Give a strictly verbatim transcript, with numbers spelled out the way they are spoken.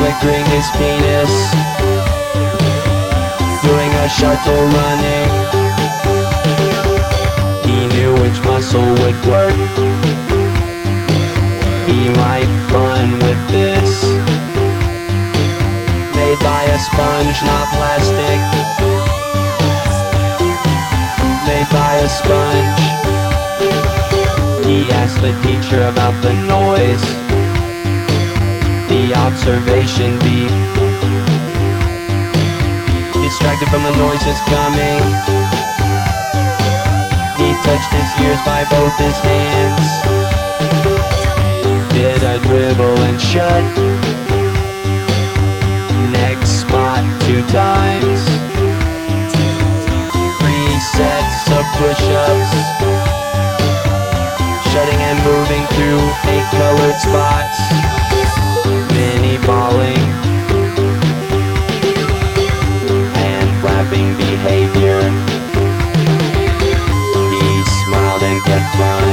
flickering his penis, doing a shuttle running. He knew which muscle would work. He might fun with this. Made by a sponge, not plastic. Made by a sponge. He asked the teacher about the noise, the observation beep. Distracted from the noises coming, he touched his ears by both his hands. Did a dribble and shut. Next spot two times. Three sets of push-ups. Shutting and moving through eight colored spots. Mini balling. And flapping behavior. He smiled and kept fun.